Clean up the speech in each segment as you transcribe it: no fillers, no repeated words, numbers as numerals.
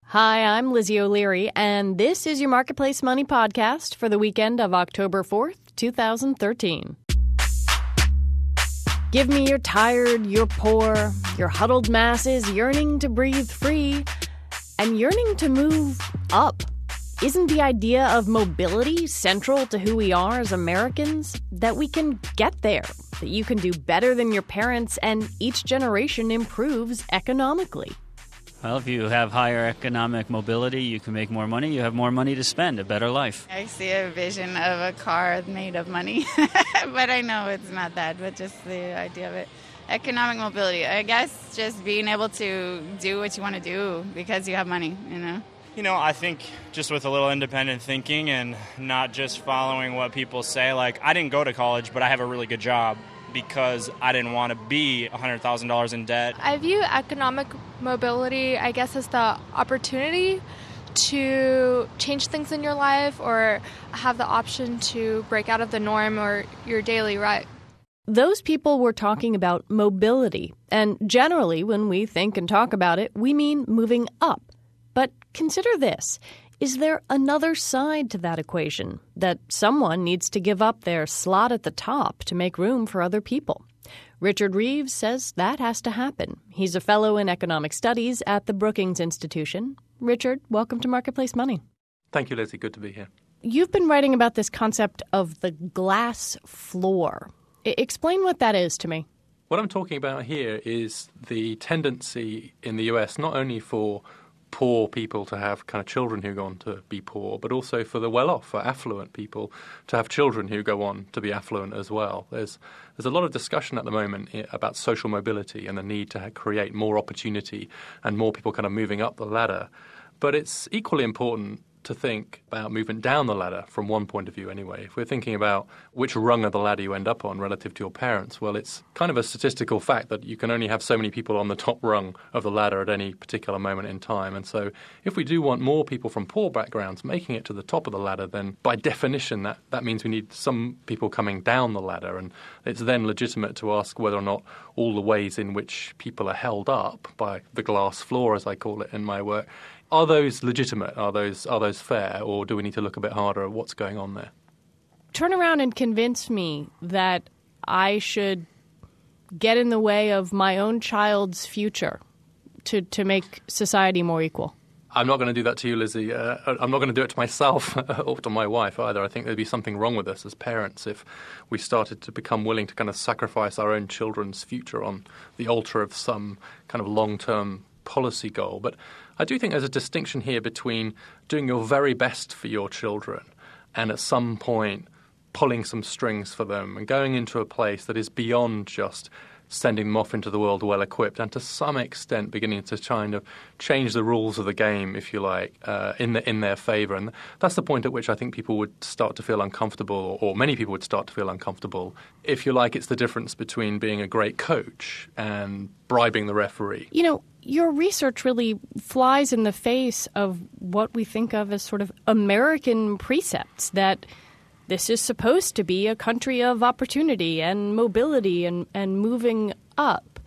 Hi, I'm Lizzie O'Leary, and this is your Marketplace Money podcast for the weekend of October 4th, 2013. Give me your tired, your poor, your huddled masses yearning to breathe free and yearning to move up. Isn't the idea of mobility central to who we are as Americans? That we can get there, that you can do better than your parents, and each generation improves economically. Well, if you have higher economic mobility, you can make more money. You have more money to spend, a better life. I see a vision of a car made of money, but I know it's not that, but just the idea of it. Economic mobility, I guess just being able to do what you want to do because you have money, you know? I think just with a little independent thinking and not just following what people say. Like, I didn't go to college, but I have a really good job because I didn't want to be $100,000 in debt. I view economic mobility, I guess, as the opportunity to change things in your life or have the option to break out of the norm or your daily rut. Those people were talking about mobility, and generally when we think and talk about it, we mean moving up. But consider this. Is there another side to that equation, that someone needs to give up their slot at the top to make room for other people? Richard Reeves says that has to happen. He's a fellow in economic studies at the Brookings Institution. Richard, welcome to Marketplace Money. Thank you, Lizzie. Good to be here. You've been writing about this concept of the glass floor. Explain what that is to me. What I'm talking about here is the tendency in the US not only for poor people to have kind of children who go on to be poor, but also for the well-off, for affluent people to have children who go on to be affluent as well. There's a lot of discussion at the moment about social mobility and the need to create more opportunity and more people kind of moving up the ladder. But it's equally important to think about movement down the ladder from one point of view anyway. If we're thinking about which rung of the ladder you end up on relative to your parents, well, it's kind of a statistical fact that you can only have so many people on the top rung of the ladder at any particular moment in time. And so if we do want more people from poor backgrounds making it to the top of the ladder, then by definition that means we need some people coming down the ladder. And it's then legitimate to ask whether or not all the ways in which people are held up by the glass floor, as I call it in my work, are those legitimate? Are those fair? Or do we need to look a bit harder at what's going on there? Turn around and convince me that I should get in the way of my own child's future to make society more equal. I'm not going to do that to you, Lizzie. I'm not going to do it to myself or to my wife either. I think there'd be something wrong with us as parents if we started to become willing to kind of sacrifice our own children's future on the altar of some kind of long-term policy goal. But I do think there's a distinction here between doing your very best for your children and at some point pulling some strings for them and going into a place that is beyond just sending them off into the world well-equipped and to some extent beginning to kind of change the rules of the game, if you like, in their favour. And that's the point at which I think people would start to feel uncomfortable, or many people would start to feel uncomfortable. If you like, it's the difference between being a great coach and bribing the referee. You know, your research really flies in the face of what we think of as sort of American precepts, that this is supposed to be a country of opportunity and mobility and moving up.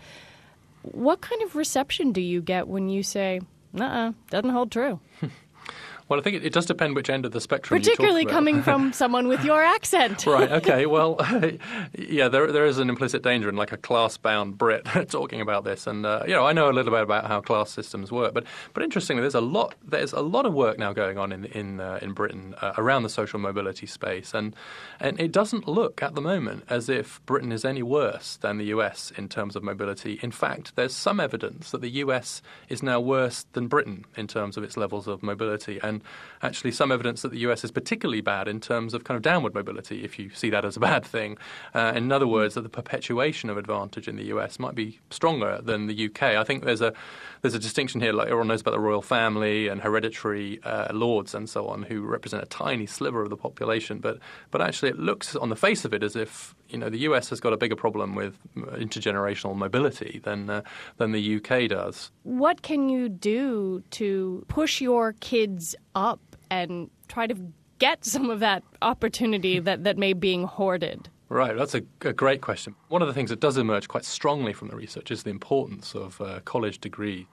What kind of reception do you get when you say, doesn't hold true? Well, I think it does depend which end of the spectrum Particularly you talk about. coming from someone with your accent. Right, okay. Well, yeah, there is an implicit danger in like a class-bound Brit talking about this. And, I know a little bit about how class systems work. But interestingly, there's a lot of work now going on in Britain around the social mobility space. And it doesn't look at the moment as if Britain is any worse than the US in terms of mobility. In fact, there's some evidence that the US is now worse than Britain in terms of its levels of mobility. And actually some evidence that the US is particularly bad in terms of kind of downward mobility, if you see that as a bad thing. In other words, that the perpetuation of advantage in the US might be stronger than the UK. I think there's a distinction here, like everyone knows about the royal family and hereditary lords and so on, who represent a tiny sliver of the population. But actually it looks on the face of it as if the US has got a bigger problem with intergenerational mobility than the UK does. What can you do to push your kids up and try to get some of that opportunity that may be being hoarded? Right, that's a great question. One of the things that does emerge quite strongly from the research is the importance of college degree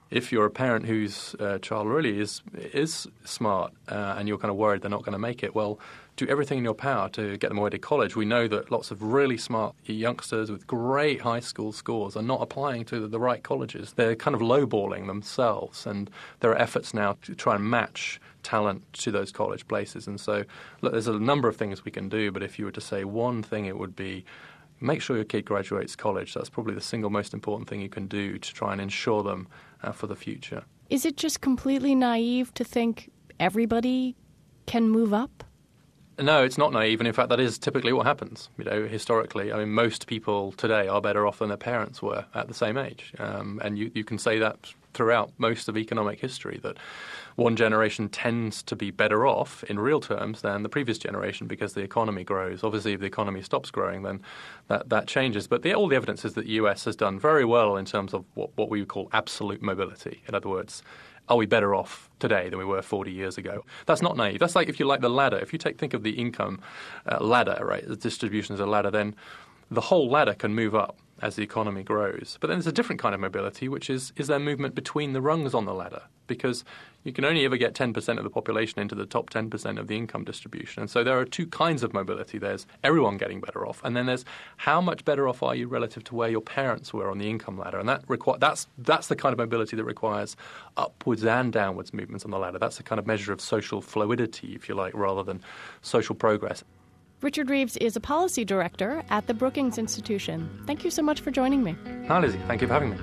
if you're a parent whose child really is smart and you're kind of worried they're not going to make it, well, do everything in your power to get them away to college. We know that lots of really smart youngsters with great high school scores are not applying to the right colleges. They're kind of lowballing themselves, and there are efforts now to try and match talent to those college places. And so, look, there's a number of things we can do, but if you were to say one thing, it would be make sure your kid graduates college. That's probably the single most important thing you can do to try and ensure them for the future. Is it just completely naive to think everybody can move up? No, it's not naive, and in fact, that is typically what happens. Historically, I mean, most people today are better off than their parents were at the same age, and you can say that throughout most of economic history, that one generation tends to be better off in real terms than the previous generation because the economy grows. Obviously, if the economy stops growing, then that changes. But all the evidence is that the US has done very well in terms of what we would call absolute mobility. In other words, are we better off today than we were 40 years ago? That's not naive. That's like, if you like, the ladder. If you think of the income ladder, right, the distribution as a ladder, then the whole ladder can move up as the economy grows. But then there's a different kind of mobility, which is there movement between the rungs on the ladder? Because you can only ever get 10% of the population into the top 10% of the income distribution. And so there are two kinds of mobility. There's everyone getting better off, and then there's how much better off are you relative to where your parents were on the income ladder. And that's the kind of mobility that requires upwards and downwards movements on the ladder. That's a kind of measure of social fluidity, if you like, rather than social progress. Richard Reeves is a policy director at the Brookings Institution. Thank you so much for joining me. Hi, Lizzie. Thank you for having me.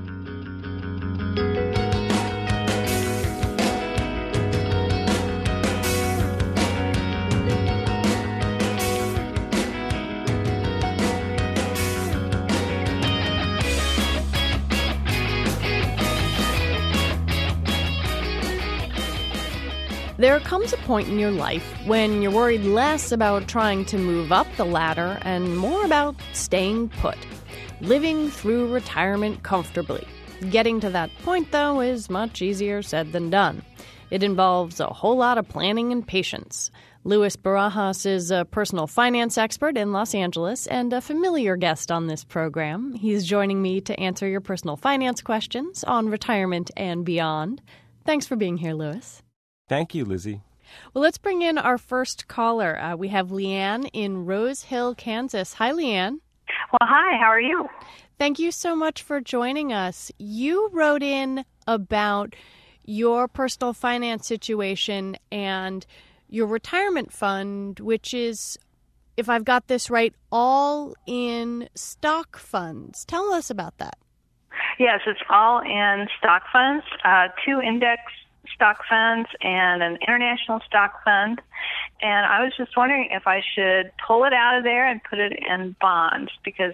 There comes a point in your life when you're worried less about trying to move up the ladder and more about staying put, living through retirement comfortably. Getting to that point, though, is much easier said than done. It involves a whole lot of planning and patience. Luis Barajas is a personal finance expert in Los Angeles and a familiar guest on this program. He's joining me to answer your personal finance questions on retirement and beyond. Thanks for being here, Luis. Thank you, Lizzie. Well, let's bring in our first caller. We have Leanne in Rose Hill, Kansas. Hi, Leanne. Well, hi. How are you? Thank you so much for joining us. You wrote in about your personal finance situation and your retirement fund, which is, if I've got this right, all in stock funds. Tell us about that. Yes, it's all in stock funds, 2 index stock funds and an international stock fund. And I was just wondering if I should pull it out of there and put it in bonds, because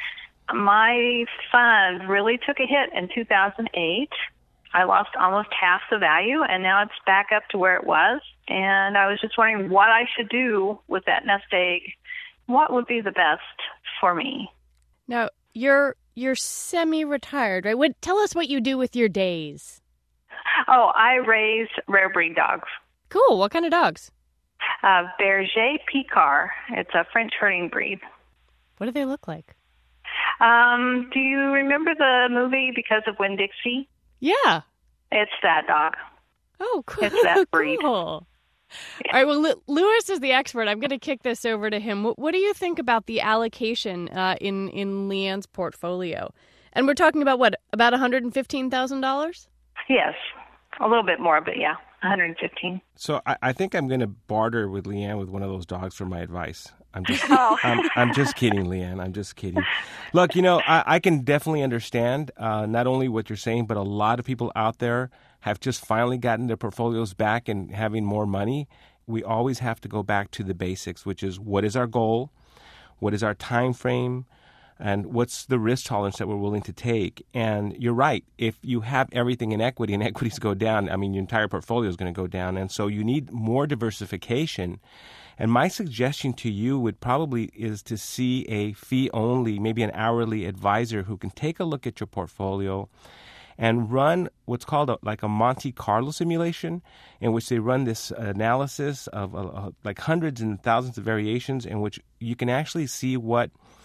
my fund really took a hit in 2008. I lost almost half the value, and now it's back up to where it was. And I was just wondering what I should do with that nest egg. What would be the best for me? Now, you're semi-retired, right? Tell us what you do with your days. Oh, I raise rare breed dogs. Cool. What kind of dogs? Berger Picard. It's a French herding breed. What do they look like? Do you remember the movie Because of Winn-Dixie? Yeah. It's that dog. Oh, cool. It's that breed. Cool. Yeah. All right, well, Luis is the expert. I'm going to kick this over to him. What do you think about the allocation in Leanne's portfolio? And we're talking about what, about $115,000? Yes, a little bit more, but yeah, 115. So I think I'm going to barter with Leanne with one of those dogs for my advice. I'm just kidding, Leanne. I'm just kidding. Look, I can definitely understand not only what you're saying, but a lot of people out there have just finally gotten their portfolios back and having more money. We always have to go back to the basics, which is what is our goal, what is our time frame, and what's the risk tolerance that we're willing to take. And you're right. If you have everything in equity and equities go down, I mean, your entire portfolio is going to go down. And so you need more diversification. And my suggestion to you would probably is to see a fee-only, maybe an hourly advisor who can take a look at your portfolio and run what's called a Monte Carlo simulation, in which they run this analysis of like hundreds and thousands of variations, in which you can actually see what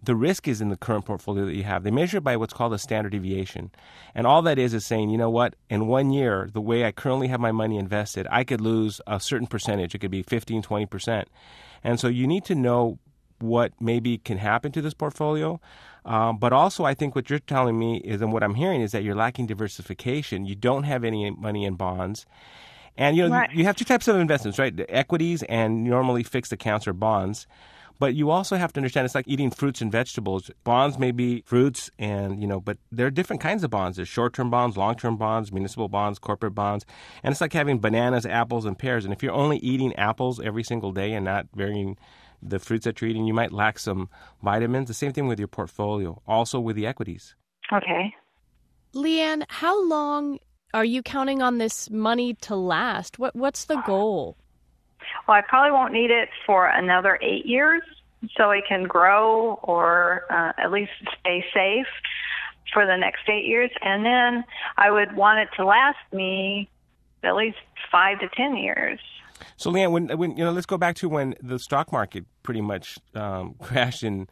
the risk is in the current portfolio that you have. They measure it by what's called a standard deviation. And all that is saying, you know what, in 1 year, the way I currently have my money invested, I could lose a certain percentage. It could be 15, 20%. And so you need to know what maybe can happen to this portfolio. But also, I think what you're telling me is, and what I'm hearing is that you're lacking diversification. You don't have any money in bonds. And, Right. you have two types of investments, right? The equities and normally fixed accounts or bonds. But you also have to understand it's like eating fruits and vegetables. Bonds may be fruits, but there are different kinds of bonds. There's short-term bonds, long-term bonds, municipal bonds, corporate bonds. And it's like having bananas, apples, and pears. And if you're only eating apples every single day and not varying the fruits that you're eating, you might lack some vitamins. The same thing with your portfolio, also with the equities. Okay. Leanne, how long are you counting on this money to last? What's the goal? Well, I probably won't need it for another 8 years, so it can grow or at least stay safe for the next 8 years. And then I would want it to last me at least 5 to 10 years. So, Leanne, when let's go back to when the stock market pretty much crashed in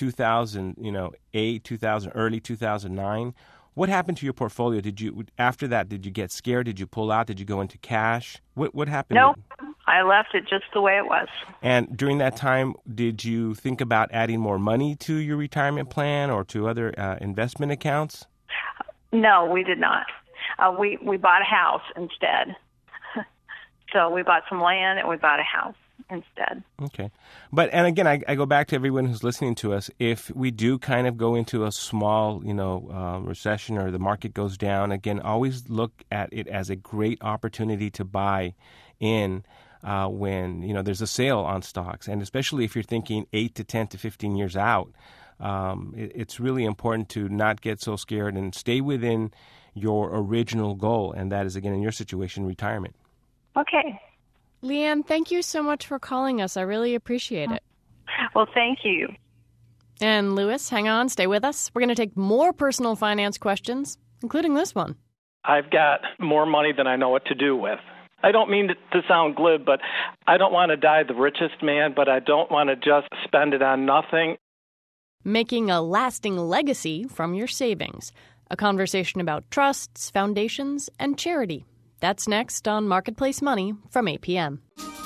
2008, early 2009. What happened to your portfolio? After that, did you get scared? Did you pull out? Did you go into cash? What happened? No, I left it just the way it was. And during that time, did you think about adding more money to your retirement plan or to other investment accounts? No, we did not. We bought a house instead. So we bought some land and we bought a house instead. Okay. And again, I go back to everyone who's listening to us. If we do kind of go into a small, recession or the market goes down, again, always look at it as a great opportunity to buy in when, there's a sale on stocks. And especially if you're thinking 8 to 10 to 15 years out, it's really important to not get so scared and stay within your original goal. And that is, again, in your situation, retirement. Okay. Leanne, thank you so much for calling us. I really appreciate it. Well, thank you. And Louis, hang on, stay with us. We're going to take more personal finance questions, including this one. I've got more money than I know what to do with. I don't mean to sound glib, but I don't want to die the richest man, but I don't want to just spend it on nothing. Making a lasting legacy from your savings. A conversation about trusts, foundations, and charity. That's next on Marketplace Money from 8 p.m.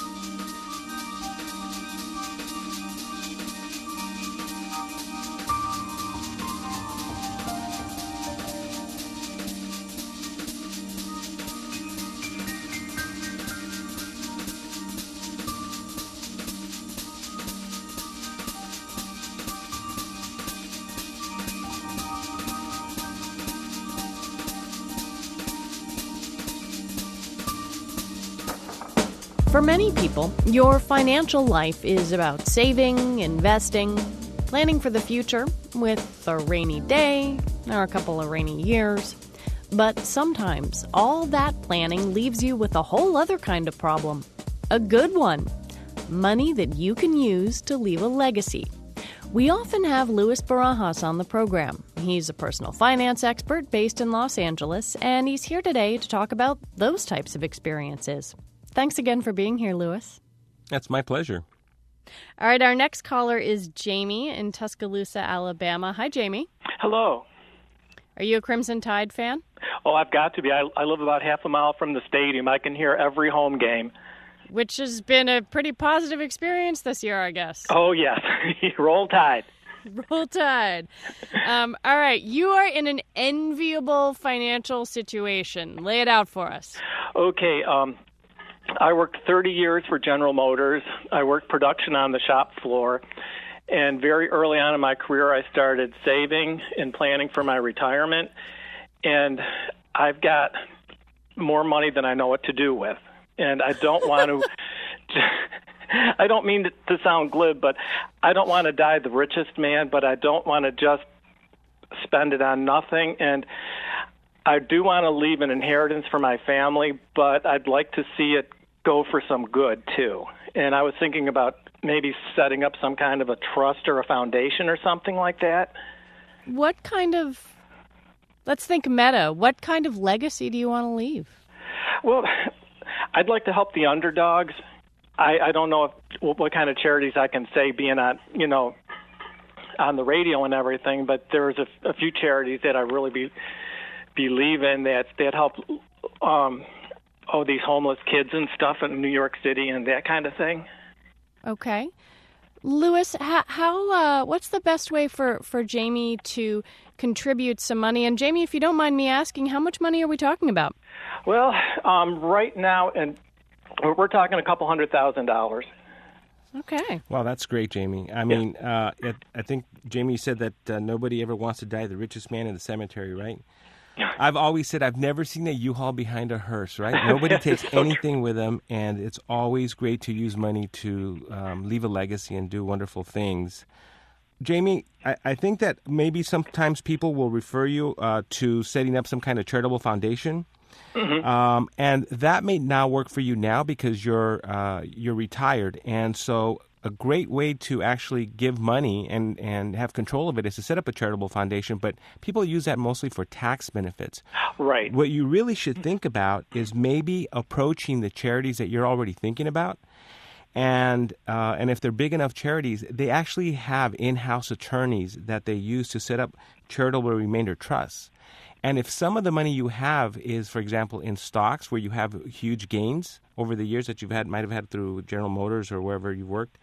For many people, your financial life is about saving, investing, planning for the future with a rainy day or a couple of rainy years. But sometimes all that planning leaves you with a whole other kind of problem. A good one. Money that you can use to leave a legacy. We often have Louis Barajas on the program. He's a personal finance expert based in Los Angeles, and he's here today to talk about those types of experiences. Thanks again for being here, Louis. That's my pleasure. All right, our next caller is Jamie in Tuscaloosa, Alabama. Hi, Jamie. Hello. Are you a Crimson Tide fan? Oh, I've got to be. I live about half a mile from the stadium. I can hear every home game. Which has been a pretty positive experience this year, I guess. Oh, yes. Roll Tide. Roll Tide. All right, you are in an enviable financial situation. Lay it out for us. Okay, I worked 30 years for General Motors. I worked production on the shop floor. And very early on in my career, I started saving and planning for my retirement. And I've got more money than I know what to do with. And I don't want to, I don't mean to sound glib, but I don't want to die the richest man, but I don't want to just spend it on nothing. And I do want to leave an inheritance for my family, but I'd like to see it go for some good, too. And I was thinking about maybe setting up some kind of a trust or a foundation or something like that. What kind of, let's think meta, what kind of legacy do you want to leave? Well, I'd like to help the underdogs. I don't know what kind of charities I can say being on, on the radio and everything, but there's a few charities that I really believe in that help these homeless kids and stuff in New York City and that kind of thing. Okay. Louis, how what's the best way for Jamie to contribute some money? And Jamie, if you don't mind me asking, how much money are we talking about? Well, right now, and we're talking a couple $100,000. Okay. Wow, that's great, Jamie. I mean, I think Jamie said that nobody ever wants to die the richest man in the cemetery, right? I've always said I've never seen a U-Haul behind a hearse, right? Nobody takes anything with them, and it's always great to use money to leave a legacy and do wonderful things. Jamie, I think that maybe sometimes people will refer you to setting up some kind of charitable foundation. Mm-hmm. And that may now work for you now because you're retired. And so a great way to actually give money and have control of it is to set up a charitable foundation. But people use that mostly for tax benefits. Right. What you really should think about is maybe approaching the charities that you're already thinking about. And if they're big enough charities, they actually have in-house attorneys that they use to set up charitable remainder trusts. And if some of the money you have is, for example, in stocks where you have huge gains over the years that might have had through General Motors or wherever you worked,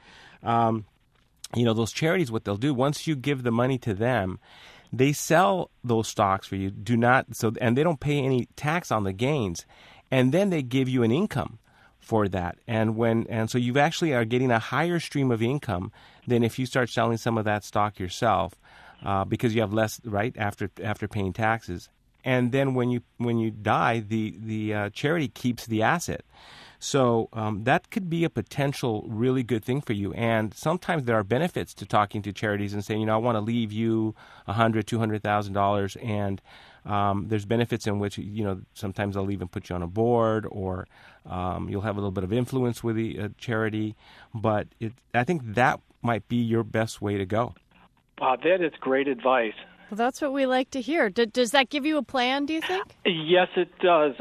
those charities, what they'll do, once you give the money to them, they sell those stocks for you. And they don't pay any tax on the gains, and then they give you an income for that. And so you actually are getting a higher stream of income than if you start selling some of that stock yourself. Because you have less, right, after paying taxes. And then when you die, the charity keeps the asset. So that could be a potential really good thing for you. And sometimes there are benefits to talking to charities and saying, I want to leave you $100,000, $200,000, and there's benefits in which sometimes they'll even put you on a board, or you'll have a little bit of influence with the charity. But I think that might be your best way to go. Wow, that is great advice. Well, that's what we like to hear. Does that give you a plan, do you think? Yes, it does.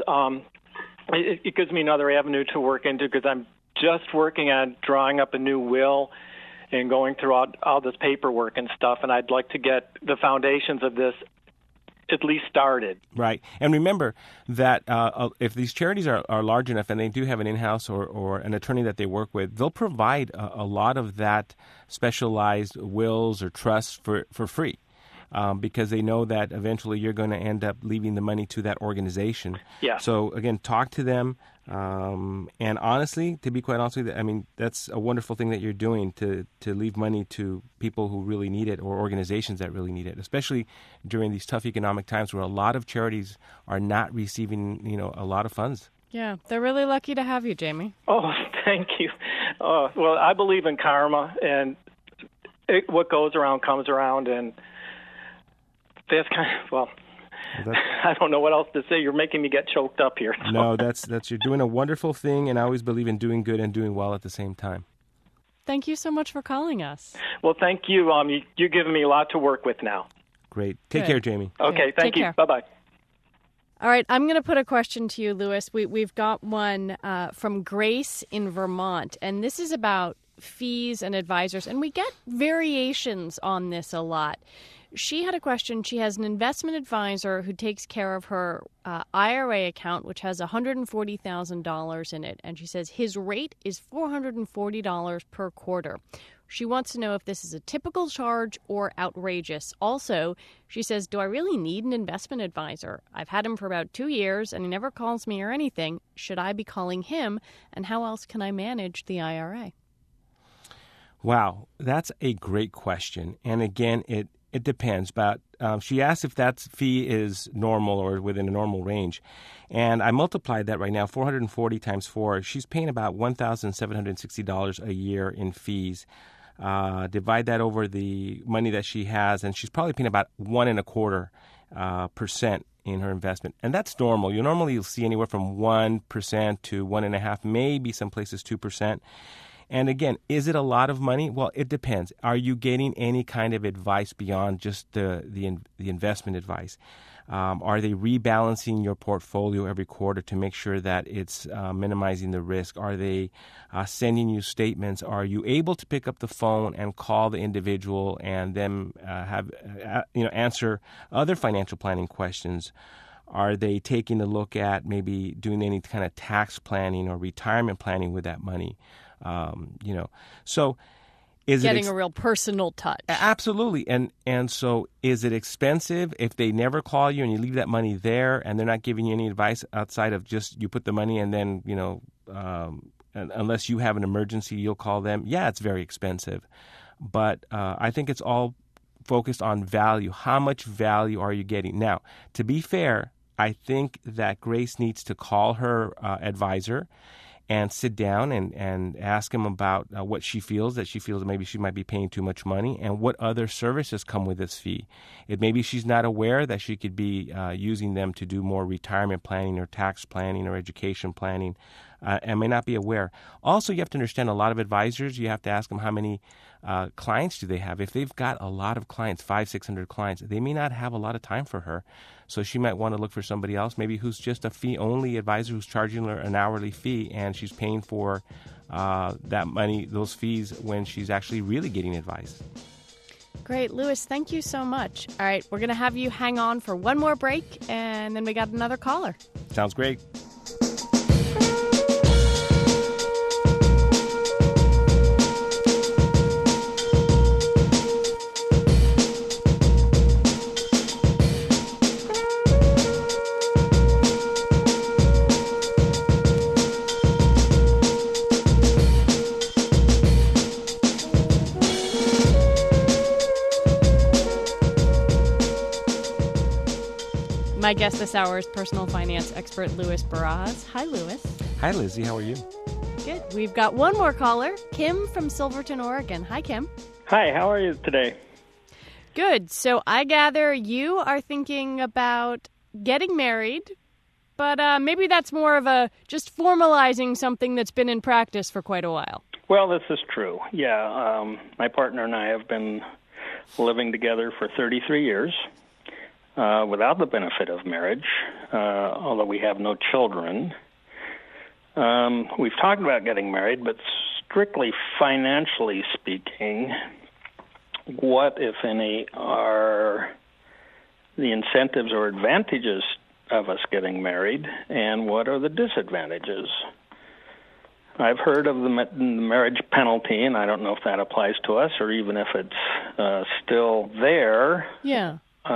It gives me another avenue to work into because I'm just working on drawing up a new will and going through all this paperwork and stuff, and I'd like to get the foundations of this at least started. Right. And remember that if these charities are large enough and they do have an in-house or an attorney that they work with, they'll provide a lot of that specialized wills or trusts for free. Because they know that eventually you're going to end up leaving the money to that organization. Yeah. So, again, talk to them. And honestly, to be quite honest with you, I mean, that's a wonderful thing that you're doing to leave money to people who really need it or organizations that really need it, especially during these tough economic times where a lot of charities are not receiving, a lot of funds. Yeah, they're really lucky to have you, Jamie. Oh, thank you. Well, I believe in karma, and what goes around comes around, and that's I don't know what else to say. You're making me get choked up here. So. No, that's you're doing a wonderful thing, and I always believe in doing good and doing well at the same time. Thank you so much for calling us. Well, thank you. You're giving me a lot to work with now. Great. Take care, Jamie. Okay, thank you. Bye-bye. All right, I'm going to put a question to you, Louis. We've got one from Grace in Vermont, and this is about fees and advisors, and we get variations on this a lot. She had a question. She has an investment advisor who takes care of her IRA account, which has $140,000 in it. And she says his rate is $440 per quarter. She wants to know if this is a typical charge or outrageous. Also, she says, do I really need an investment advisor? I've had him for about 2 years, and he never calls me or anything. Should I be calling him? And how else can I manage the IRA? Wow, that's a great question. And again, it depends, but she asked if that fee is normal or within a normal range. And I multiplied that right now, 440 times 4. She's paying about $1,760 a year in fees. Divide that over the money that she has, and she's probably paying about 1.25% in her investment. And that's normal. You'll see anywhere from 1% to 1.5%, maybe some places 2%. And again, is it a lot of money? Well, it depends. Are you getting any kind of advice beyond just the investment advice? Are they rebalancing your portfolio every quarter to make sure that it's minimizing the risk? Are they sending you statements? Are you able to pick up the phone and call the individual and then answer other financial planning questions? Are they taking a look at maybe doing any kind of tax planning or retirement planning with that money? So is getting a real personal touch? Absolutely. And so is it expensive if they never call you and you leave that money there and they're not giving you any advice outside of just you put the money and then, unless you have an emergency, you'll call them? Yeah, it's very expensive. But I think it's all focused on value. How much value are you getting? Now, to be fair, I think that Grace needs to call her advisor and sit down and ask him about what she feels that maybe she might be paying too much money and what other services come with this fee. Maybe she's not aware that she could be using them to do more retirement planning or tax planning or education planning and may not be aware. Also, you have to understand a lot of advisors, you have to ask them how many clients do they have. If they've got a lot of clients, 500-600 clients, they may not have a lot of time for her. So she might want to look for somebody else, maybe who's just a fee-only advisor who's charging her an hourly fee, and she's paying for that money, those fees, when she's actually really getting advice. Great. Louis, thank you so much. All right, we're going to have you hang on for one more break, and then we got another caller. Sounds great. My guest this hour is personal finance expert Louis Barras. Hi, Louis. Hi, Lizzie. How are you? Good. We've got one more caller, Kim from Silverton, Oregon. Hi, Kim. Hi, how are you today? Good. So I gather you are thinking about getting married, but maybe that's more of just formalizing something that's been in practice for quite a while. Well, this is true. Yeah, my partner and I have been living together for 33 years. Without the benefit of marriage, although we have no children. We've talked about getting married, but strictly financially speaking, what, if any, are the incentives or advantages of us getting married, and what are the disadvantages? I've heard of the marriage penalty, and I don't know if that applies to us or even if it's still there. Yeah.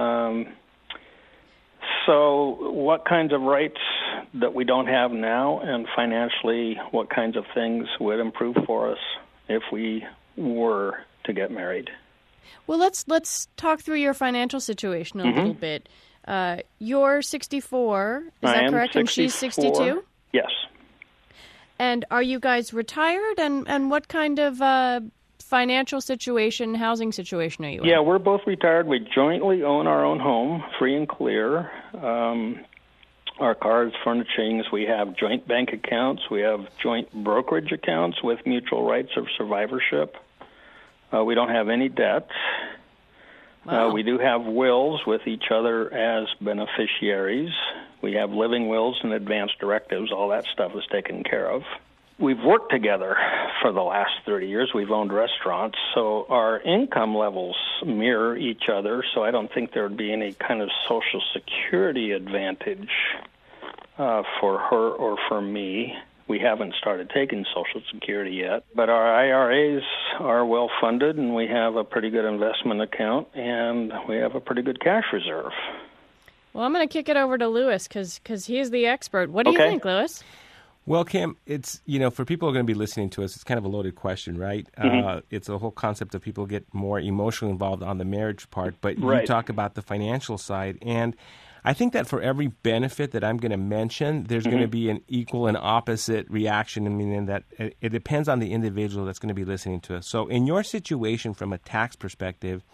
So what kinds of rights that we don't have now, and financially what kinds of things would improve for us if we were to get married? Well, let's talk through your financial situation a little bit. You're 64, is that correct? 64. And she's 62? Yes. And are you guys retired? And what kind of financial situation, housing situation are you in? Yeah, we're both retired. We jointly own our own home, free and clear. Our cars, furnishings, we have joint bank accounts. We have joint brokerage accounts with mutual rights of survivorship. We don't have any debts. Wow. We do have wills with each other as beneficiaries. We have living wills and advance directives. All that stuff is taken care of. We've worked together for the last 30 years. We've owned restaurants, so our income levels mirror each other, so I don't think there would be any kind of Social Security advantage for her or for me. We haven't started taking Social Security yet, but our IRAs are well funded, and we have a pretty good investment account, and we have a pretty good cash reserve. Well, I'm going to kick it over to Louis because he's the expert. What do you think, Louis? Well, Kim, it's, for people who are going to be listening to us, it's kind of a loaded question, right? It's a whole concept of people get more emotionally involved on the marriage part, but you talk about the financial side. And I think that for every benefit that I'm going to mention, there's going to be an equal and opposite reaction. I mean, in that it depends on the individual that's going to be listening to us. So in your situation, from a tax perspective,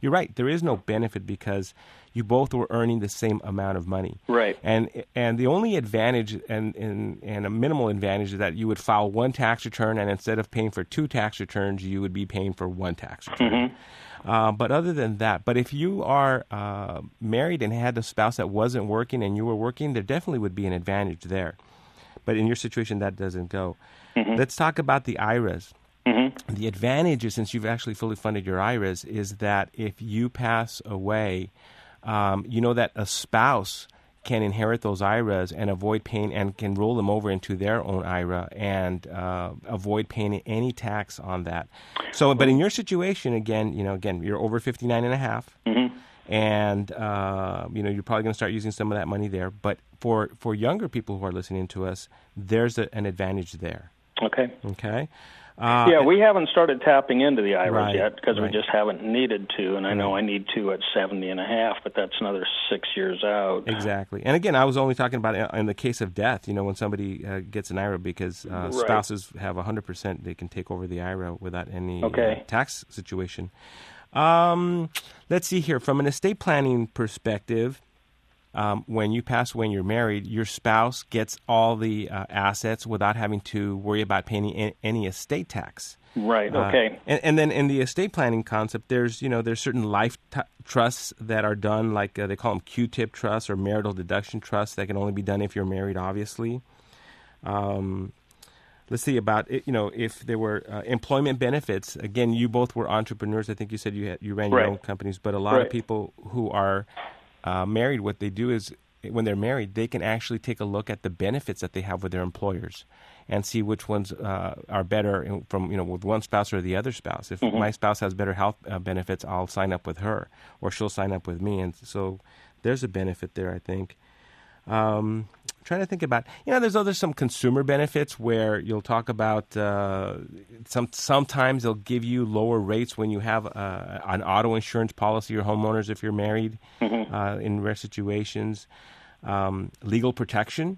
you're right. There is no benefit because you both were earning the same amount of money. Right. And the only advantage and a minimal advantage is that you would file one tax return, and instead of paying for 2 tax returns, you would be paying for 1 tax return. But other than that, but if you are married and had a spouse that wasn't working and you were working, there definitely would be an advantage there. But in your situation, that doesn't go. Let's talk about the IRAs. The advantage is, since you've actually fully funded your IRAs, is that if you pass away, you know that a spouse can inherit those IRAs and avoid paying, and can roll them over into their own IRA and avoid paying any tax on that. So, but in your situation, again, you're over 59 and a half, and you're probably going to start using some of that money there. But for younger people who are listening to us, there's an advantage there. Okay. We haven't started tapping into the IRAs yet because we just haven't needed to, and I know I need to at 70 and a half, but that's another 6 years out. Exactly. And again, I was only talking about in the case of death, when somebody gets an IRA, because spouses have 100%, they can take over the IRA without any tax situation. Let's see here. From an estate planning perspective, when you pass away and you're married, your spouse gets all the assets without having to worry about paying any estate tax. Right. Okay. And then in the estate planning concept, there's certain life trusts that are done, like they call them Q-tip trusts or marital deduction trusts, that can only be done if you're married, obviously. Let's see about it. If there were employment benefits. Again, you both were entrepreneurs. I think you said you ran your own companies, but a lot of people who are married, what they do is when they're married, they can actually take a look at the benefits that they have with their employers and see which ones are better from with one spouse or the other spouse. If my spouse has better health benefits, I'll sign up with her, or she'll sign up with me, and so there's a benefit there, I think. Trying to think about, there's some consumer benefits where you'll talk about sometimes they'll give you lower rates when you have an auto insurance policy or homeowners if you're married in rare situations. Legal protection,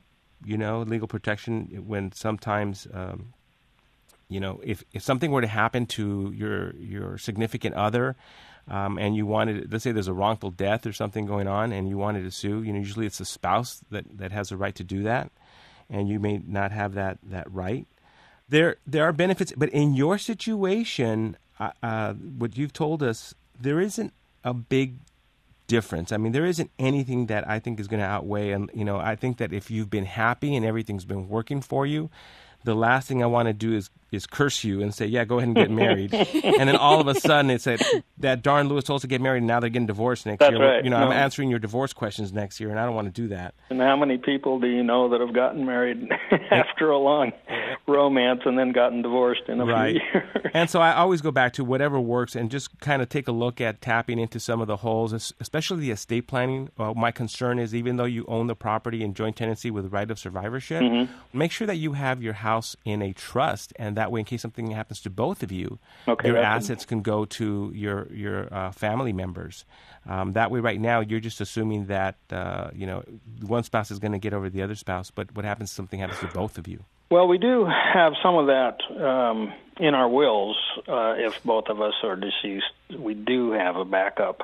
when sometimes, if something were to happen to your significant other, and you wanted, let's say there's a wrongful death or something going on and you wanted to sue, usually it's the spouse that has the right to do that, and you may not have that right. There are benefits, but in your situation, what you've told us, there isn't a big difference. I mean, there isn't anything that I think is going to outweigh, and I think that if you've been happy and everything's been working for you, the last thing I want to do is curse you and say, yeah, go ahead and get married. And then all of a sudden it's that darn Lewis told us to get married and now they're getting divorced next year. Right. I'm answering your divorce questions next year, and I don't want to do that. And how many people do you know that have gotten married after a long romance and then gotten divorced in a few years? And so I always go back to whatever works and just kind of take a look at tapping into some of the holes, especially the estate planning. My concern is, even though you own the property in joint tenancy with right of survivorship, make sure that you have your house in a trust, and that way, in case something happens to both of you, your assets can go to your family members. That way, right now, you're just assuming that one spouse is going to get over the other spouse, but what happens if something happens to both of you? Well, we do have some of that in our wills. If both of us are deceased, we do have a backup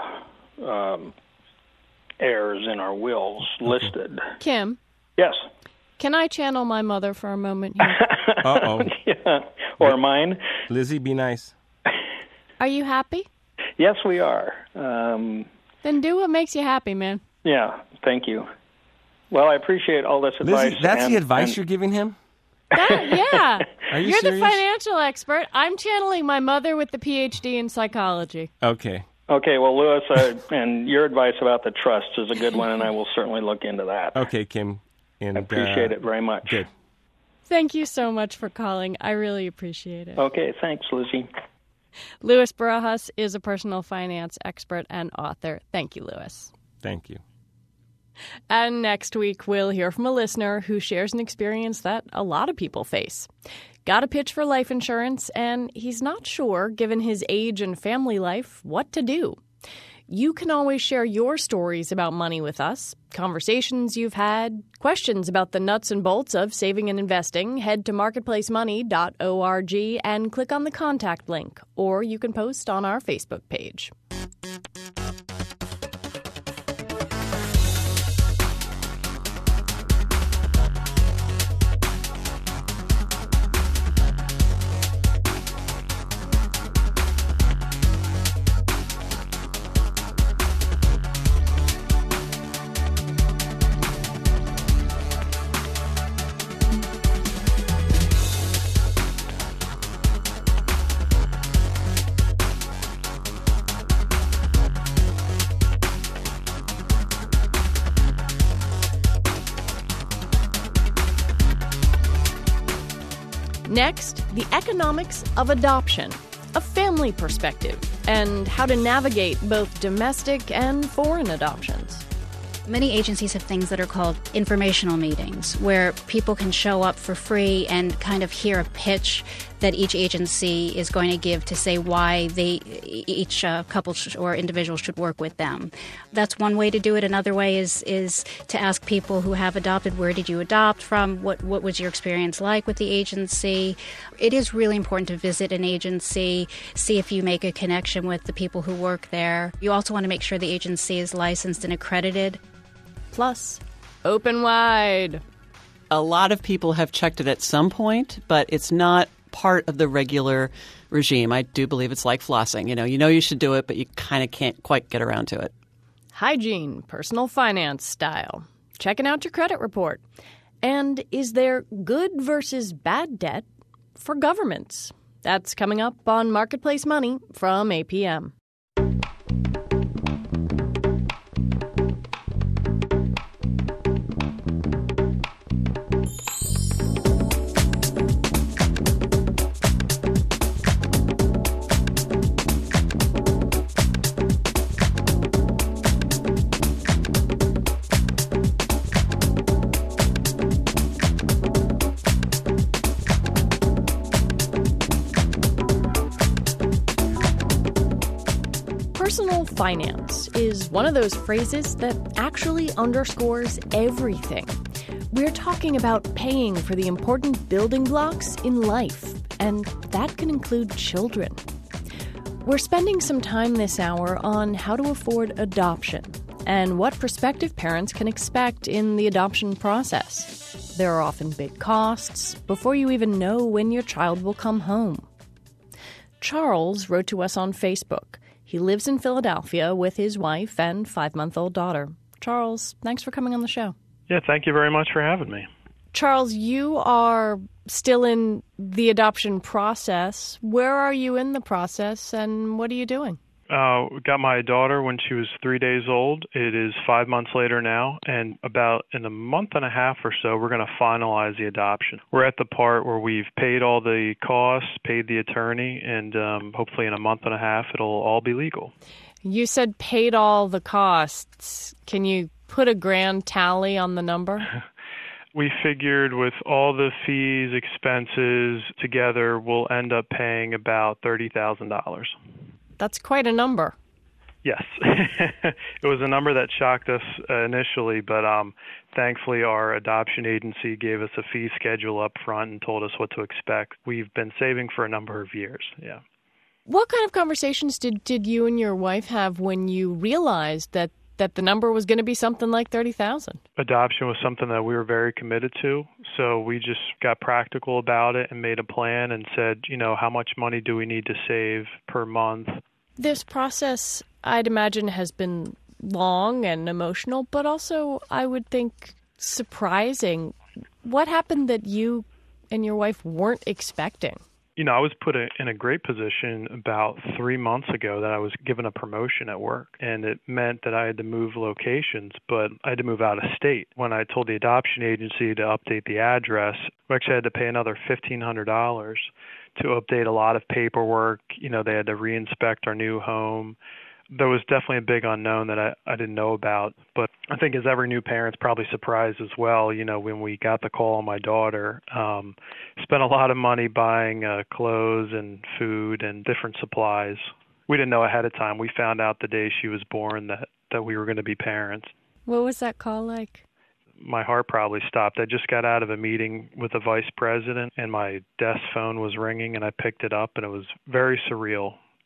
heirs in our wills listed. Kim? Yes? Can I channel my mother for a moment here? Uh-oh. Yeah. Or mine. Lizzie, be nice. Are you happy? Yes, we are. Then do what makes you happy, man. Yeah, thank you. Well, I appreciate all this advice. Lizzie, that's the advice you're giving him? Yeah. Are You're serious? the financial expert. I'm channeling my mother with the PhD in psychology. Okay. Okay, well, Lewis, and your advice about the trust is a good one, and I will certainly look into that. Okay, Kim. And, I appreciate it very much. Good. Thank you so much for calling. I really appreciate it. Okay, thanks, Lizzie. Louis Barajas is a personal finance expert and author. Thank you, Louis. Thank you. And next week, we'll hear from a listener who shares an experience that a lot of people face. Got a pitch for life insurance, and he's not sure, given his age and family life, what to do. You can always share your stories about money with us, conversations you've had, questions about the nuts and bolts of saving and investing. Head to marketplacemoney.org and click on the contact link, or you can post on our Facebook page. Next, the economics of adoption, a family perspective, and how to navigate both domestic and foreign adoptions. Many agencies have things that are called informational meetings, where people can show up for free and kind of hear a pitch that each agency is going to give to say why each couple or individual should work with them. That's one way to do it. Another way is to ask people who have adopted, where did you adopt from? What was your experience like with the agency? It is really important to visit an agency, see if you make a connection with the people who work there. You also want to make sure the agency is licensed and accredited. Plus, open wide. A lot of people have checked it at some point, but it's not part of the regular regime. I do believe it's like flossing. You know you should do it, but you kind of can't quite get around to it. Hygiene, personal finance style. Checking out your credit report. And is there good versus bad debt for governments? That's coming up on Marketplace Money from APM. Personal finance is one of those phrases that actually underscores everything. We're talking about paying for the important building blocks in life, and that can include children. We're spending some time this hour on how to afford adoption and what prospective parents can expect in the adoption process. There are often big costs before you even know when your child will come home. Charles wrote to us on Facebook. He lives in Philadelphia with his wife and 5-month-old daughter. Charles, thanks for coming on the show. Yeah, thank you very much for having me. Charles, you are still in the adoption process. Where are you in the process, and what are you doing? Got my daughter when she was 3 days old. It is 5 months later now, and about in a month and a half or so, we're going to finalize the adoption. We're at the part where we've paid all the costs, paid the attorney, and hopefully in a month and a half, it'll all be legal. You said paid all the costs. Can you put a grand tally on the number? We figured with all the fees, expenses together, we'll end up paying about $30,000. That's quite a number. Yes. It was a number that shocked us initially, but thankfully our adoption agency gave us a fee schedule up front and told us what to expect. We've been saving for a number of years, yeah. What kind of conversations did you and your wife have when you realized that the number was going to be something like $30,000? Adoption was something that we were very committed to, so we just got practical about it and made a plan and said, how much money do we need to save per month? This process, I'd imagine, has been long and emotional, but also, I would think, surprising. What happened that you and your wife weren't expecting? I was put in a great position about 3 months ago that I was given a promotion at work, and it meant that I had to move locations, but I had to move out of state. When I told the adoption agency to update the address, we actually had to pay another $1,500 to update a lot of paperwork. They had to re-inspect our new home. There was definitely a big unknown that I didn't know about. But I think as every new parent's probably surprised as well, when we got the call on my daughter, spent a lot of money buying clothes and food and different supplies. We didn't know ahead of time. We found out the day she was born that we were going to be parents. What was that call like? My heart probably stopped. I just got out of a meeting with the vice president, and my desk phone was ringing, and I picked it up, and it was very surreal.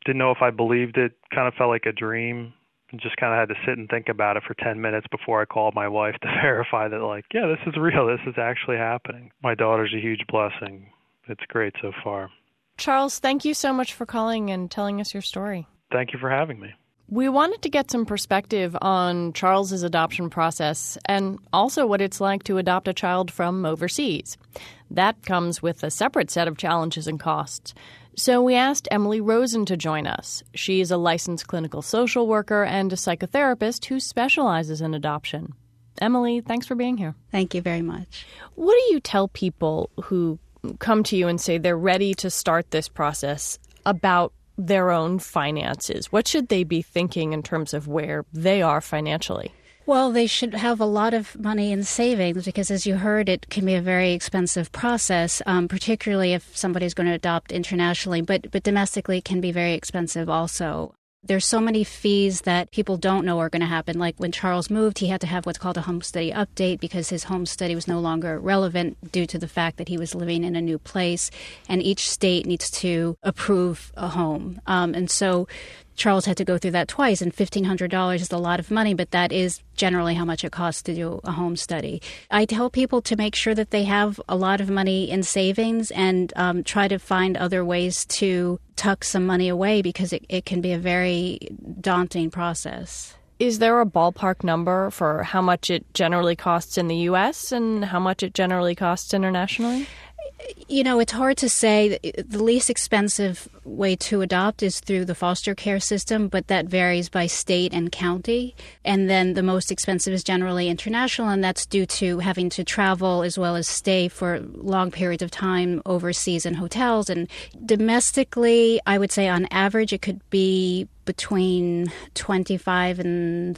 didn't know if I believed it, kind of felt like a dream. And just kind of had to sit and think about it for 10 minutes before I called my wife to verify that, like, yeah, this is real. This is actually happening. My daughter's a huge blessing. It's great so far. Charles, thank you so much for calling and telling us your story. Thank you for having me. We wanted to get some perspective on Charles's adoption process and also what it's like to adopt a child from overseas. That comes with a separate set of challenges and costs. So we asked Emily Rosen to join us. She is a licensed clinical social worker and a psychotherapist who specializes in adoption. Emily, thanks for being here. Thank you very much. What do you tell people who come to you and say they're ready to start this process about their own finances? What should they be thinking in terms of where they are financially? Well, they should have a lot of money in savings because, as you heard, it can be a very expensive process, particularly if somebody's going to adopt internationally. But domestically, it can be very expensive also. There's so many fees that people don't know are going to happen. Like when Charles moved, he had to have what's called a home study update because his home study was no longer relevant due to the fact that he was living in a new place. And each state needs to approve a home. And so Charles had to go through that twice, and $1,500 is a lot of money, but that is generally how much it costs to do a home study. I tell people to make sure that they have a lot of money in savings and try to find other ways to tuck some money away because it can be a very daunting process. Is there a ballpark number for how much it generally costs in the U.S. and how much it generally costs internationally? You know, it's hard to say. The least expensive way to adopt is through the foster care system, but that varies by state and county. And then the most expensive is generally international, and that's due to having to travel as well as stay for long periods of time overseas in hotels. And domestically, I would say on average it could be between $25,000 and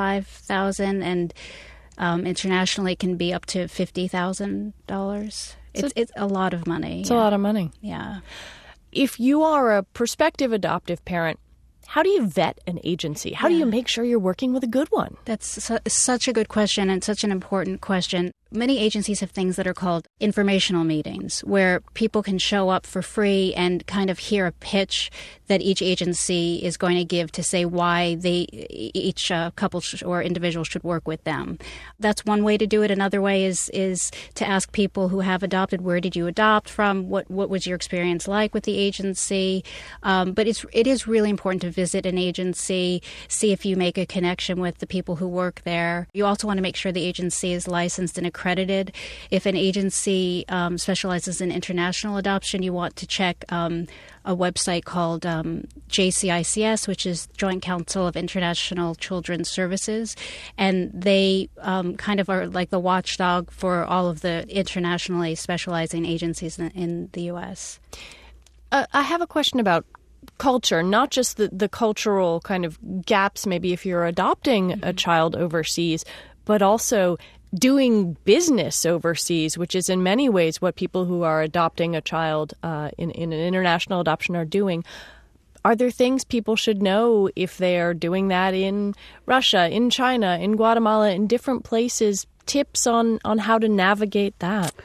$35,000, and internationally it can be up to $50,000. It's a lot of money. It's a lot of money. Yeah. If you are a prospective adoptive parent, how do you vet an agency? How do you make sure you're working with a good one? That's such a good question and such an important question. Many agencies have things that are called informational meetings where people can show up for free and kind of hear a pitch that each agency is going to give to say why each couple or individual should work with them. That's one way to do it. Another way is to ask people who have adopted, where did you adopt from? What was your experience like with the agency? But it is really important to visit an agency, see if you make a connection with the people who work there. You also want to make sure the agency is licensed and accredited. If an agency specializes in international adoption, you want to check a website called JCICS, which is Joint Council of International Children's Services, and they kind of are like the watchdog for all of the internationally specializing agencies in the U.S. I have a question about culture, not just the cultural kind of gaps, maybe if you're adopting a child overseas, but also doing business overseas, which is in many ways what people who are adopting a child in an international adoption are doing. Are there things people should know if they are doing that in Russia, in China, in Guatemala, in different places? Tips on how to navigate that?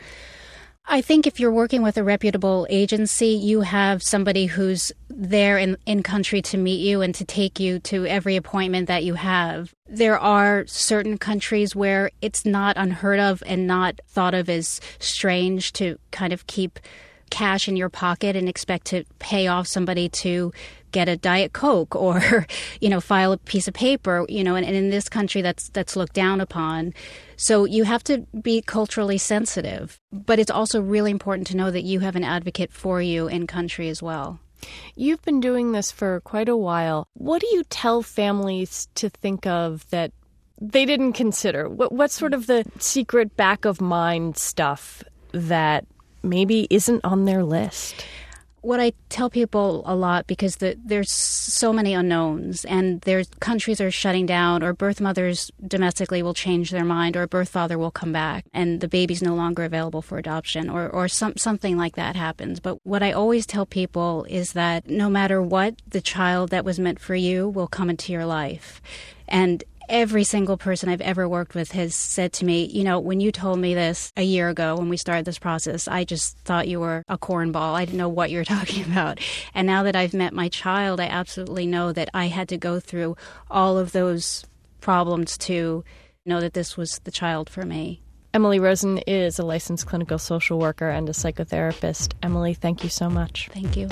I think if you're working with a reputable agency, you have somebody who's there in country to meet you and to take you to every appointment that you have. There are certain countries where it's not unheard of and not thought of as strange to kind of keep cash in your pocket and expect to pay off somebody to get a Diet Coke or, file a piece of paper, and in this country that's looked down upon. So you have to be culturally sensitive, but it's also really important to know that you have an advocate for you in country as well. You've been doing this for quite a while. What do you tell families to think of that they didn't consider? What's sort of the secret back of mind stuff that maybe isn't on their list? What I tell people a lot, because there's so many unknowns, and there's countries are shutting down, or birth mothers domestically will change their mind, or a birth father will come back, and the baby's no longer available for adoption, or something like that happens. But what I always tell people is that no matter what, the child that was meant for you will come into your life. And Every single person I've ever worked with has said to me, you know, when you told me this a year ago when we started this process, I just thought you were a cornball. I didn't know what you were talking about. And now that I've met my child, I absolutely know that I had to go through all of those problems to know that this was the child for me. Emily Rosen is a licensed clinical social worker and a psychotherapist. Emily, thank you so much. Thank you.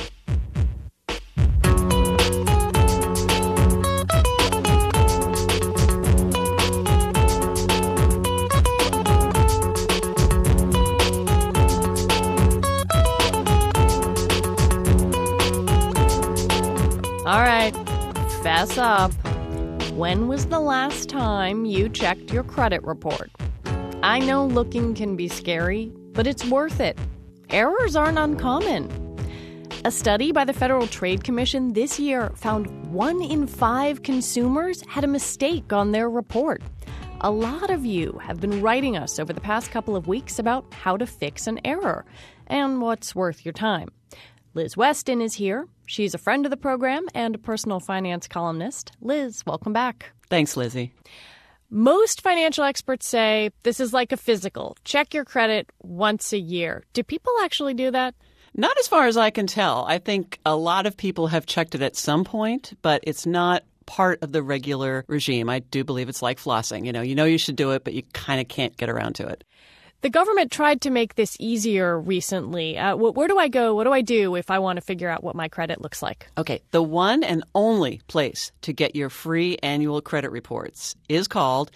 All right, fess up. When was the last time you checked your credit report? I know looking can be scary, but it's worth it. Errors aren't uncommon. A study by the Federal Trade Commission this year found 1 in 5 consumers had a mistake on their report. A lot of you have been writing us over the past couple of weeks about how to fix an error and what's worth your time. Liz Weston is here. She's a friend of the program and a personal finance columnist. Liz, welcome back. Thanks, Lizzie. Most financial experts say this is like a physical. Check your credit once a year. Do people actually do that? Not as far as I can tell. I think a lot of people have checked it at some point, but it's not part of the regular regime. I do believe it's like flossing. You know you should do it, but you kind of can't get around to it. The government tried to make this easier recently. Where do I go? What do I do if I want to figure out what my credit looks like? Okay, the one and only place to get your free annual credit reports is called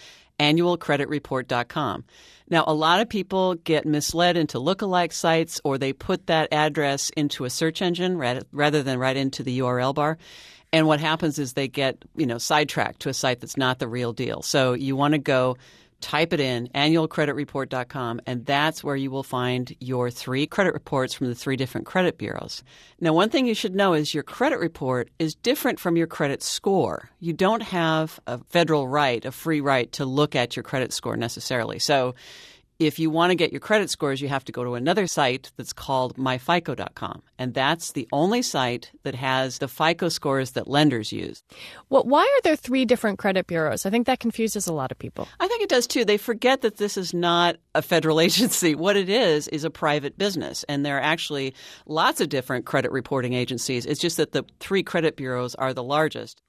annualcreditreport.com. Now, a lot of people get misled into lookalike sites, or they put that address into a search engine rather than right into the URL bar. And what happens is they get, sidetracked to a site that's not the real deal. So you want to go type it in, annualcreditreport.com, and that's where you will find your 3 credit reports from the 3 different credit bureaus. Now, one thing you should know is your credit report is different from your credit score. You don't have a federal right, a free right to look at your credit score necessarily. So if you want to get your credit scores, you have to go to another site that's called myfico.com. And that's the only site that has the FICO scores that lenders use. Well, why are there 3 different credit bureaus? I think that confuses a lot of people. I think it does, too. They forget that this is not a federal agency. What it is a private business. And there are actually lots of different credit reporting agencies. It's just that the 3 credit bureaus are the largest.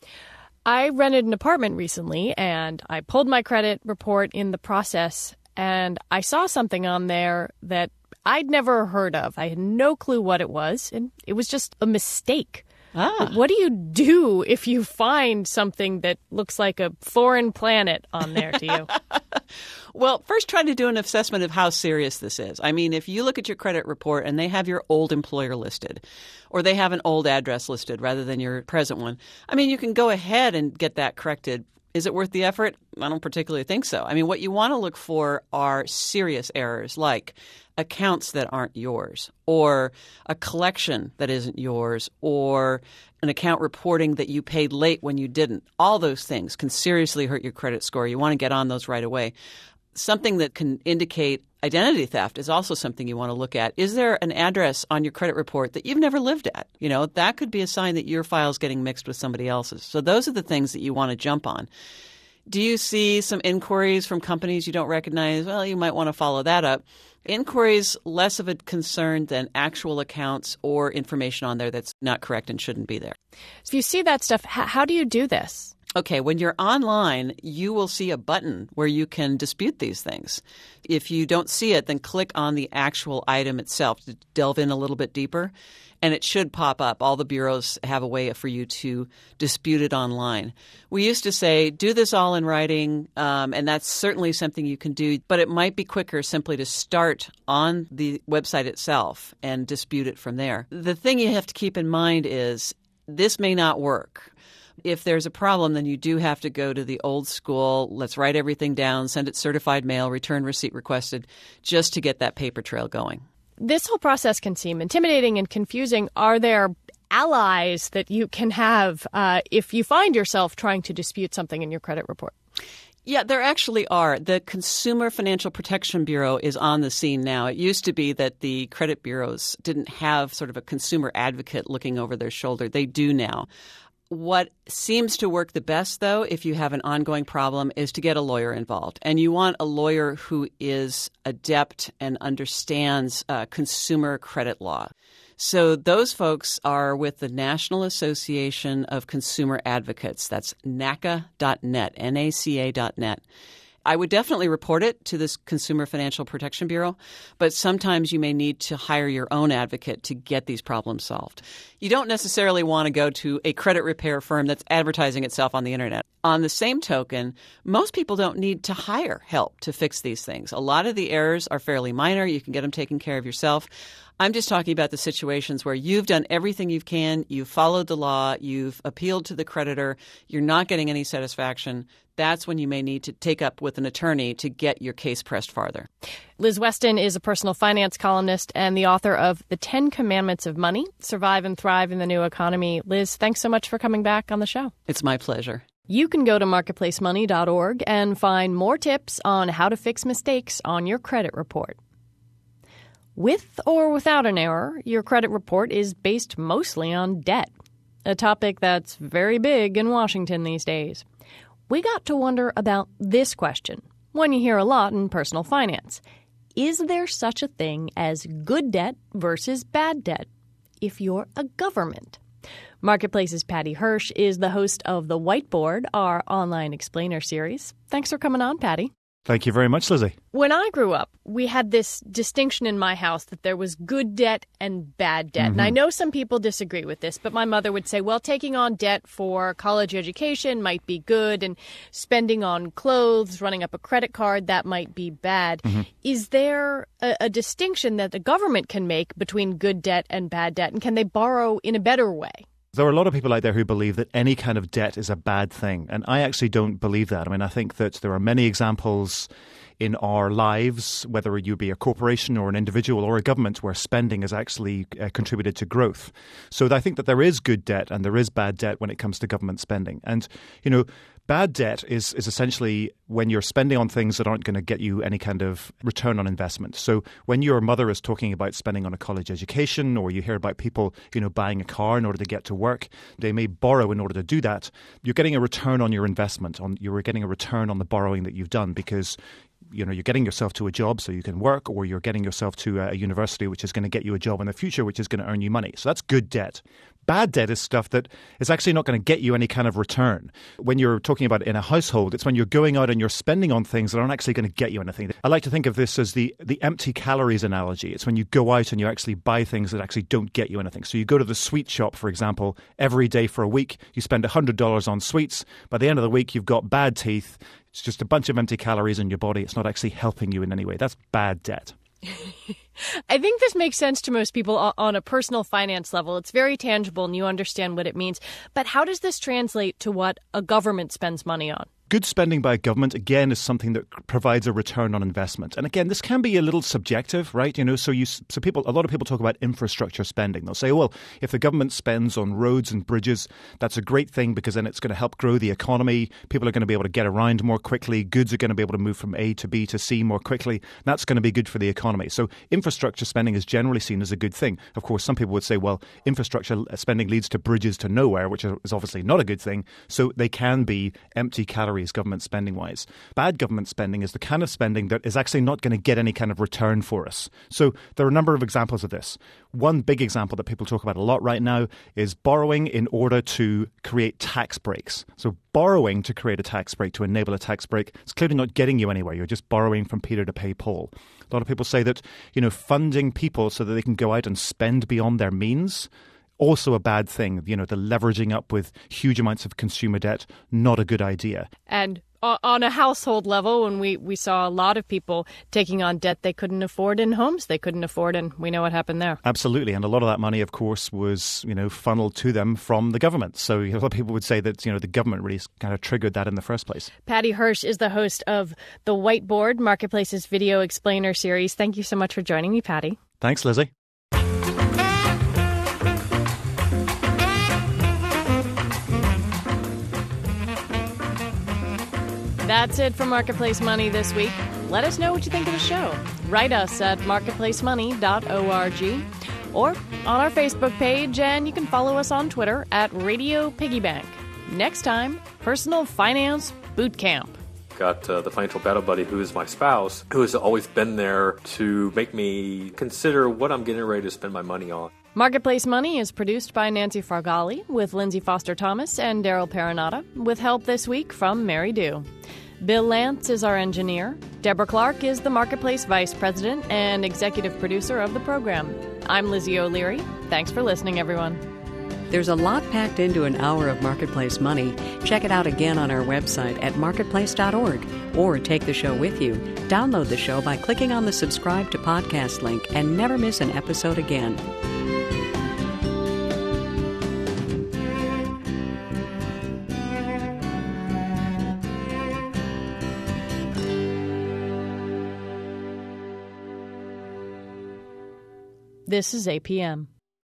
I rented an apartment recently, and I pulled my credit report in the process. And I saw something on there that I'd never heard of. I had no clue what it was, and it was just a mistake. What do you do if you find something that looks like a foreign planet on there to you? Well, first try to do an assessment of how serious this is. I mean, if you look at your credit report and they have your old employer listed, or they have an old address listed rather than your present one, I mean, you can go ahead and get that corrected. Is it worth the effort? I don't particularly think so. I mean, what you want to look for are serious errors like accounts that aren't yours, or a collection that isn't yours, or an account reporting that you paid late when you didn't. All those things can seriously hurt your credit score. You want to get on those right away. Something that can indicate identity theft is also something you want to look at. Is there an address on your credit report that you've never lived at? That could be a sign that your file's getting mixed with somebody else's. So those are the things that you want to jump on. Do you see some inquiries from companies you don't recognize? Well, you might want to follow that up. Inquiries less of a concern than actual accounts or information on there that's not correct and shouldn't be there. So if you see that stuff, how do you do this? Okay, when you're online, you will see a button where you can dispute these things. If you don't see it, then click on the actual item itself to delve in a little bit deeper, and it should pop up. All the bureaus have a way for you to dispute it online. We used to say, do this all in writing, and that's certainly something you can do, but it might be quicker simply to start on the website itself and dispute it from there. The thing you have to keep in mind is this may not work. If there's a problem, then you do have to go to the old school, let's write everything down, send it certified mail, return receipt requested, just to get that paper trail going. This whole process can seem intimidating and confusing. Are there allies that you can have if you find yourself trying to dispute something in your credit report? Yeah, there actually are. The Consumer Financial Protection Bureau is on the scene now. It used to be that the credit bureaus didn't have sort of a consumer advocate looking over their shoulder. They do now. What seems to work the best, though, if you have an ongoing problem, is to get a lawyer involved. And you want a lawyer who is adept and understands consumer credit law. So those folks are with the National Association of Consumer Advocates. That's NACA.net, NACA.net. I would definitely report it to this Consumer Financial Protection Bureau, but sometimes you may need to hire your own advocate to get these problems solved. You don't necessarily want to go to a credit repair firm that's advertising itself on the internet. On the same token, most people don't need to hire help to fix these things. A lot of the errors are fairly minor. You can get them taken care of yourself. I'm just talking about the situations where you've done everything you can, you've followed the law, you've appealed to the creditor, you're not getting any satisfaction. That's when you may need to take up with an attorney to get your case pressed farther. Liz Weston is a personal finance columnist and the author of The 10 Commandments of Money, Survive and Thrive in the New Economy. Liz, thanks so much for coming back on the show. It's my pleasure. You can go to marketplacemoney.org and find more tips on how to fix mistakes on your credit report. With or without an error, your credit report is based mostly on debt, a topic that's very big in Washington these days. We got to wonder about this question, one you hear a lot in personal finance. Is there such a thing as good debt versus bad debt if you're a government? Marketplace's Patty Hirsch is the host of The Whiteboard, our online explainer series. Thanks for coming on, Patty. Thank you very much, Lizzie. When I grew up, we had this distinction in my house that there was good debt and bad debt. Mm-hmm. And I know some people disagree with this, but my mother would say, well, taking on debt for college education might be good, and spending on clothes, running up a credit card, that might be bad. Mm-hmm. Is there a distinction that the government can make between good debt and bad debt, and can they borrow in a better way? There are a lot of people out there who believe that any kind of debt is a bad thing. And I actually don't believe that. I mean, I think that there are many examples in our lives, whether you be a corporation or an individual or a government, where spending has actually contributed to growth. So I think that there is good debt and there is bad debt when it comes to government spending. And, you know, bad debt is essentially when you're spending on things that aren't going to get you any kind of return on investment. So when your mother is talking about spending on a college education, or you hear about people, you know, buying a car in order to get to work, they may borrow in order to do that. You're getting a return on your investment. You're getting a return on the borrowing that you've done because, you know, you're getting yourself to a job so you can work, or you're getting yourself to a university which is going to get you a job in the future, which is going to earn you money. So that's good debt. Bad debt is stuff that is actually not going to get you any kind of return. When you're talking about it in a household, it's when you're going out and you're spending on things that aren't actually going to get you anything. I like to think of this as the empty calories analogy. It's when you go out and you actually buy things that actually don't get you anything. So you go to the sweet shop, for example, every day for a week. You spend $100 on sweets. By the end of the week, you've got bad teeth. It's just a bunch of empty calories in your body. It's not actually helping you in any way. That's bad debt. I think this makes sense to most people on a personal finance level. It's very tangible and you understand what it means. But how does this translate to what a government spends money on? Good spending by government, again, is something that provides a return on investment. And again, this can be a little subjective, right? You know, a lot of people talk about infrastructure spending. They'll say, well, if the government spends on roads and bridges, that's a great thing because then it's going to help grow the economy. People are going to be able to get around more quickly. Goods are going to be able to move from A to B to C more quickly. That's going to be good for the economy. So infrastructure spending is generally seen as a good thing. Of course, some people would say, well, infrastructure spending leads to bridges to nowhere, which is obviously not a good thing. So they can be empty calories government spending wise. Bad government spending is the kind of spending that is actually not going to get any kind of return for us. So there are a number of examples of this. One big example that people talk about a lot right now is borrowing in order to create tax breaks. So borrowing to create a tax break, to enable a tax break, it's clearly not getting you anywhere. You're just borrowing from Peter to pay Paul. A lot of people say that, you know, funding people so that they can go out and spend beyond their means, also a bad thing. You know, the leveraging up with huge amounts of consumer debt, not a good idea. And on a household level, when we saw a lot of people taking on debt they couldn't afford in homes they couldn't afford, and we know what happened there. Absolutely. And a lot of that money, of course, was, you know, funneled to them from the government. So a lot of people would say that, you know, the government really kind of triggered that in the first place. Patty Hirsch is the host of The Whiteboard, Marketplace's video explainer series. Thank you so much for joining me, Patty. Thanks, Lizzie. That's it for Marketplace Money this week. Let us know what you think of the show. Write us at marketplacemoney.org. or on our Facebook page, and you can follow us on Twitter at Radio Piggy Bank. Next time, Personal Finance Boot Camp. Got the financial battle buddy who is my spouse, who has always been there to make me consider what I'm getting ready to spend my money on. Marketplace Money is produced by Nancy Fargali with Lindsay Foster Thomas and Daryl Peranata, with help this week from Mary Dew. Bill Lance is our engineer. Deborah Clark is the Marketplace Vice President and Executive Producer of the program. I'm Lizzie O'Leary. Thanks for listening, everyone. There's a lot packed into an hour of Marketplace Money. Check it out again on our website at marketplace.org, or take the show with you. Download the show by clicking on the subscribe to podcast link and never miss an episode again. This is APM.